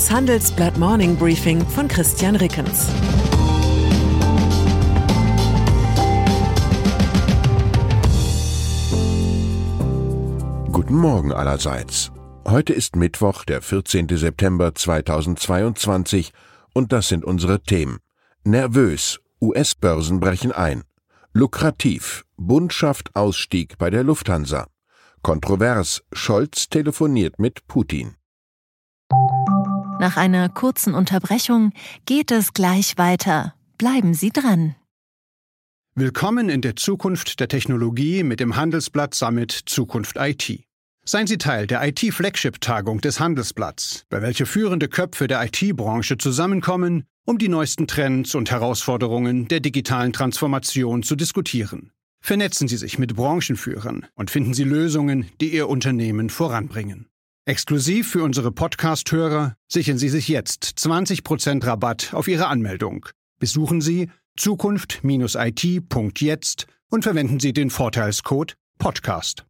Das Handelsblatt Morning Briefing von Christian Rickens. Guten Morgen allerseits. Heute ist Mittwoch, der 14. September 2022 und das sind unsere Themen. Nervös, US-Börsen brechen ein. Lukrativ, Bund schafft Ausstieg bei der Lufthansa. Kontrovers, Scholz telefoniert mit Putin. Nach einer kurzen Unterbrechung geht es gleich weiter. Bleiben Sie dran. Willkommen in der Zukunft der Technologie mit dem Handelsblatt Summit Zukunft IT. Seien Sie Teil der IT-Flagship-Tagung des Handelsblatts, bei welcher führende Köpfe der IT-Branche zusammenkommen, um die neuesten Trends und Herausforderungen der digitalen Transformation zu diskutieren. Vernetzen Sie sich mit Branchenführern und finden Sie Lösungen, die Ihr Unternehmen voranbringen. Exklusiv für unsere Podcast-Hörer sichern Sie sich jetzt 20% Rabatt auf Ihre Anmeldung. Besuchen Sie zukunft-it.jetzt und verwenden Sie den Vorteilscode Podcast.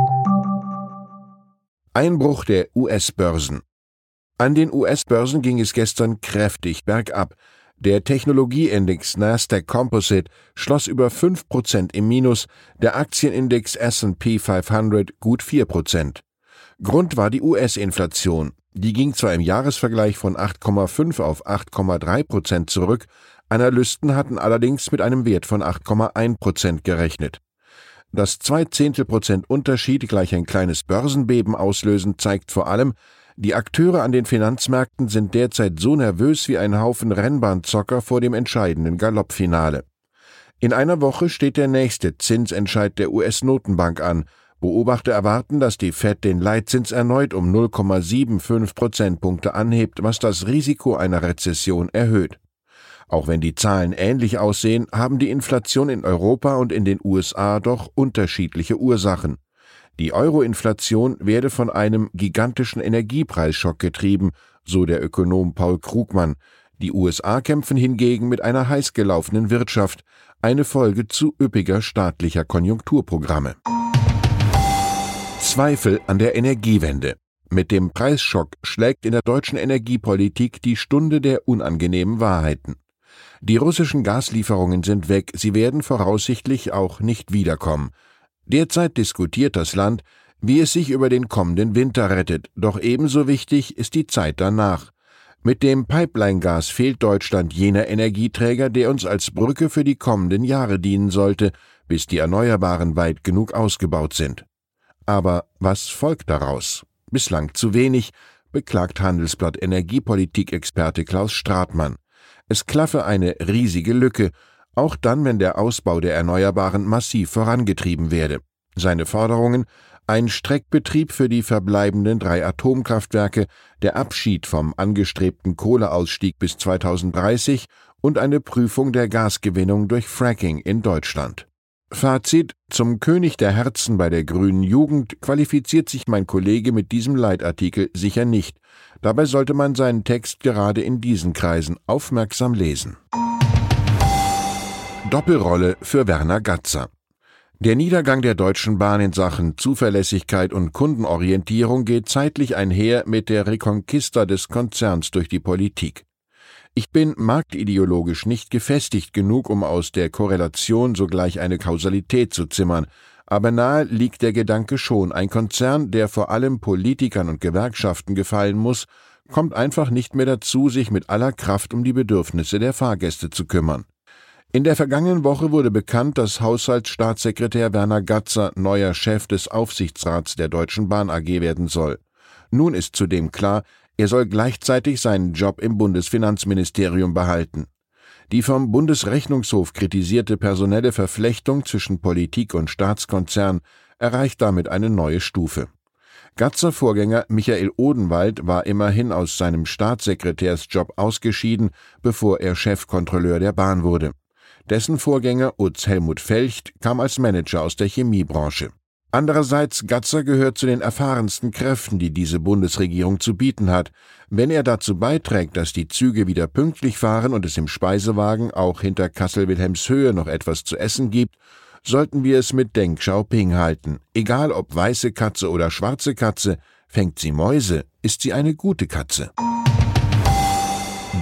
Einbruch der US-Börsen. An den US-Börsen ging es gestern kräftig bergab. Der Technologieindex Nasdaq Composite schloss über 5% im Minus, der Aktienindex S&P 500 gut 4%. Grund war die US-Inflation. Die ging zwar im Jahresvergleich von 8,5 auf 8,3% zurück, Analysten hatten allerdings mit einem Wert von 8,1% gerechnet. Dass 0,2% Unterschied gleich ein kleines Börsenbeben auslösen, zeigt vor allem, die Akteure an den Finanzmärkten sind derzeit so nervös wie ein Haufen Rennbahnzocker vor dem entscheidenden Galoppfinale. In einer Woche steht der nächste Zinsentscheid der US-Notenbank an. Beobachter erwarten, dass die Fed den Leitzins erneut um 0,75 Prozentpunkte anhebt, was das Risiko einer Rezession erhöht. Auch wenn die Zahlen ähnlich aussehen, haben die Inflation in Europa und in den USA doch unterschiedliche Ursachen. Die Euro-Inflation werde von einem gigantischen Energiepreisschock getrieben, so der Ökonom Paul Krugman. Die USA kämpfen hingegen mit einer heiß gelaufenen Wirtschaft, eine Folge zu üppiger staatlicher Konjunkturprogramme. Zweifel an der Energiewende. Mit dem Preisschock schlägt in der deutschen Energiepolitik die Stunde der unangenehmen Wahrheiten. Die russischen Gaslieferungen sind weg, sie werden voraussichtlich auch nicht wiederkommen. Derzeit diskutiert das Land, wie es sich über den kommenden Winter rettet, doch ebenso wichtig ist die Zeit danach. Mit dem Pipeline-Gas fehlt Deutschland jener Energieträger, der uns als Brücke für die kommenden Jahre dienen sollte, bis die Erneuerbaren weit genug ausgebaut sind. Aber was folgt daraus? Bislang zu wenig, beklagt Handelsblatt Energiepolitik-Experte Klaus Stratmann. Es klaffe eine riesige Lücke, auch dann, wenn der Ausbau der Erneuerbaren massiv vorangetrieben werde. Seine Forderungen: ein Streckbetrieb für die verbleibenden 3 Atomkraftwerke, der Abschied vom angestrebten Kohleausstieg bis 2030 und eine Prüfung der Gasgewinnung durch Fracking in Deutschland. Fazit: Zum König der Herzen bei der grünen Jugend qualifiziert sich mein Kollege mit diesem Leitartikel sicher nicht. Dabei sollte man seinen Text gerade in diesen Kreisen aufmerksam lesen. Doppelrolle für Werner Gatzer. Der Niedergang der Deutschen Bahn in Sachen Zuverlässigkeit und Kundenorientierung geht zeitlich einher mit der Reconquista des Konzerns durch die Politik. Ich bin marktideologisch nicht gefestigt genug, um aus der Korrelation sogleich eine Kausalität zu zimmern, aber nahe liegt der Gedanke schon, ein Konzern, der vor allem Politikern und Gewerkschaften gefallen muss, kommt einfach nicht mehr dazu, sich mit aller Kraft um die Bedürfnisse der Fahrgäste zu kümmern. In der vergangenen Woche wurde bekannt, dass Haushaltsstaatssekretär Werner Gatzer neuer Chef des Aufsichtsrats der Deutschen Bahn AG werden soll. Nun ist zudem klar, er soll gleichzeitig seinen Job im Bundesfinanzministerium behalten. Die vom Bundesrechnungshof kritisierte personelle Verflechtung zwischen Politik und Staatskonzern erreicht damit eine neue Stufe. Gatzer-Vorgänger Michael Odenwald war immerhin aus seinem Staatssekretärsjob ausgeschieden, bevor er Chefkontrolleur der Bahn wurde. Dessen Vorgänger Utz Helmut Felcht kam als Manager aus der Chemiebranche. Andererseits, Gatzer gehört zu den erfahrensten Kräften, die diese Bundesregierung zu bieten hat. Wenn er dazu beiträgt, dass die Züge wieder pünktlich fahren und es im Speisewagen auch hinter Kassel-Wilhelmshöhe noch etwas zu essen gibt, sollten wir es mit Deng Xiaoping halten. Egal ob weiße Katze oder schwarze Katze, fängt sie Mäuse, ist sie eine gute Katze.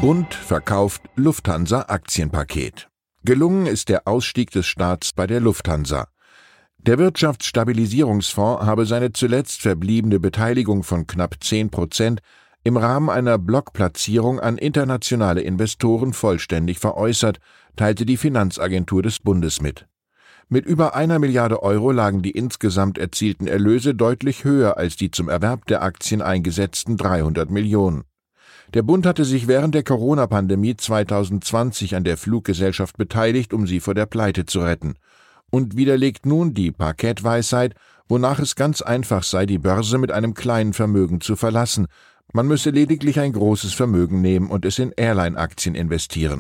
Bund verkauft Lufthansa-Aktienpaket. Gelungen ist der Ausstieg des Staats bei der Lufthansa. Der Wirtschaftsstabilisierungsfonds habe seine zuletzt verbliebene Beteiligung von knapp 10% im Rahmen einer Blockplatzierung an internationale Investoren vollständig veräußert, teilte die Finanzagentur des Bundes mit. Mit über 1 Milliarde Euro lagen die insgesamt erzielten Erlöse deutlich höher als die zum Erwerb der Aktien eingesetzten 300 Millionen. Der Bund hatte sich während der Corona-Pandemie 2020 an der Fluggesellschaft beteiligt, um sie vor der Pleite zu retten, und widerlegt nun die Parkettweisheit, wonach es ganz einfach sei, die Börse mit einem kleinen Vermögen zu verlassen. Man müsse lediglich ein großes Vermögen nehmen und es in Airline-Aktien investieren.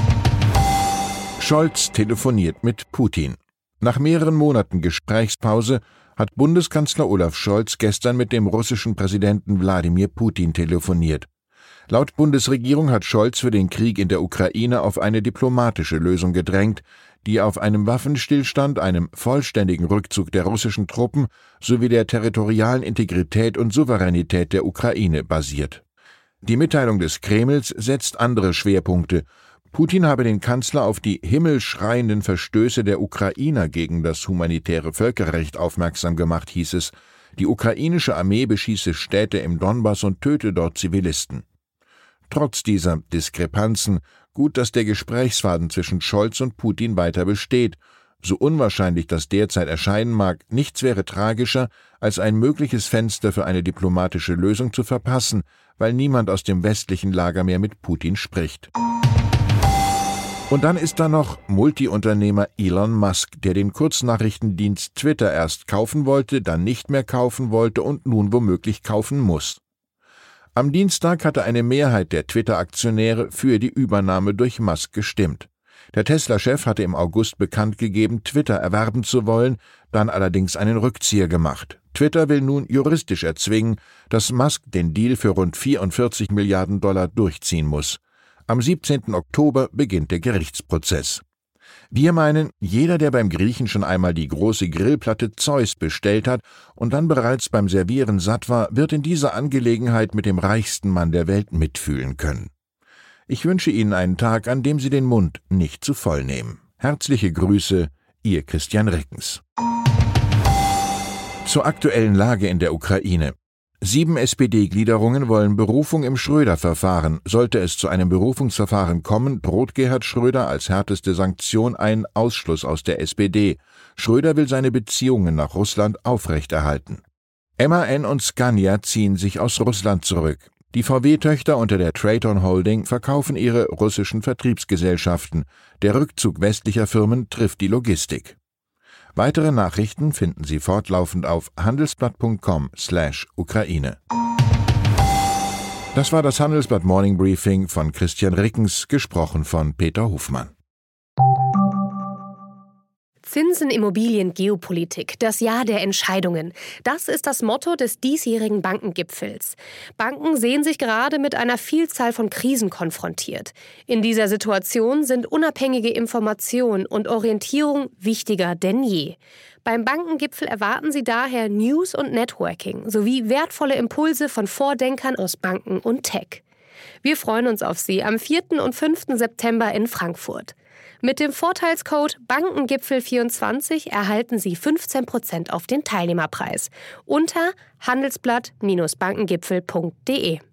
Scholz telefoniert mit Putin. Nach mehreren Monaten Gesprächspause hat Bundeskanzler Olaf Scholz gestern mit dem russischen Präsidenten Wladimir Putin telefoniert. Laut Bundesregierung hat Scholz für den Krieg in der Ukraine auf eine diplomatische Lösung gedrängt, die auf einem Waffenstillstand, einem vollständigen Rückzug der russischen Truppen sowie der territorialen Integrität und Souveränität der Ukraine basiert. Die Mitteilung des Kremls setzt andere Schwerpunkte. Putin habe den Kanzler auf die himmelschreienden Verstöße der Ukrainer gegen das humanitäre Völkerrecht aufmerksam gemacht, hieß es. Die ukrainische Armee beschieße Städte im Donbass und töte dort Zivilisten. Trotz dieser Diskrepanzen gut, dass der Gesprächsfaden zwischen Scholz und Putin weiter besteht. So unwahrscheinlich das derzeit erscheinen mag, nichts wäre tragischer, als ein mögliches Fenster für eine diplomatische Lösung zu verpassen, weil niemand aus dem westlichen Lager mehr mit Putin spricht. Und dann ist da noch Multiunternehmer Elon Musk, der den Kurznachrichtendienst Twitter erst kaufen wollte, dann nicht mehr kaufen wollte und nun womöglich kaufen muss. Am Dienstag hatte eine Mehrheit der Twitter-Aktionäre für die Übernahme durch Musk gestimmt. Der Tesla-Chef hatte im August bekannt gegeben, Twitter erwerben zu wollen, dann allerdings einen Rückzieher gemacht. Twitter will nun juristisch erzwingen, dass Musk den Deal für rund 44 Milliarden $ durchziehen muss. Am 17. Oktober beginnt der Gerichtsprozess. Wir meinen, jeder, der beim Griechen schon einmal die große Grillplatte Zeus bestellt hat und dann bereits beim Servieren satt war, wird in dieser Angelegenheit mit dem reichsten Mann der Welt mitfühlen können. Ich wünsche Ihnen einen Tag, an dem Sie den Mund nicht zu voll nehmen. Herzliche Grüße, Ihr Christian Rickens. Zur aktuellen Lage in der Ukraine. 7 SPD-Gliederungen wollen Berufung im Schröder-Verfahren. Sollte es zu einem Berufungsverfahren kommen, droht Gerhard Schröder als härteste Sanktion einen Ausschluss aus der SPD. Schröder will seine Beziehungen nach Russland aufrechterhalten. MAN und Scania ziehen sich aus Russland zurück. Die VW-Töchter unter der Traton Holding verkaufen ihre russischen Vertriebsgesellschaften. Der Rückzug westlicher Firmen trifft die Logistik. Weitere Nachrichten finden Sie fortlaufend auf handelsblatt.com/Ukraine. Das war das Handelsblatt Morning Briefing von Christian Rickens, gesprochen von Peter Hofmann. Zinsen, Immobilien, Geopolitik, das Jahr der Entscheidungen. Das ist das Motto des diesjährigen Bankengipfels. Banken sehen sich gerade mit einer Vielzahl von Krisen konfrontiert. In dieser Situation sind unabhängige Information und Orientierung wichtiger denn je. Beim Bankengipfel erwarten Sie daher News und Networking sowie wertvolle Impulse von Vordenkern aus Banken und Tech. Wir freuen uns auf Sie am 4. und 5. September in Frankfurt. Mit dem Vorteilscode Bankengipfel24 erhalten Sie 15% auf den Teilnehmerpreis unter handelsblatt-bankengipfel.de.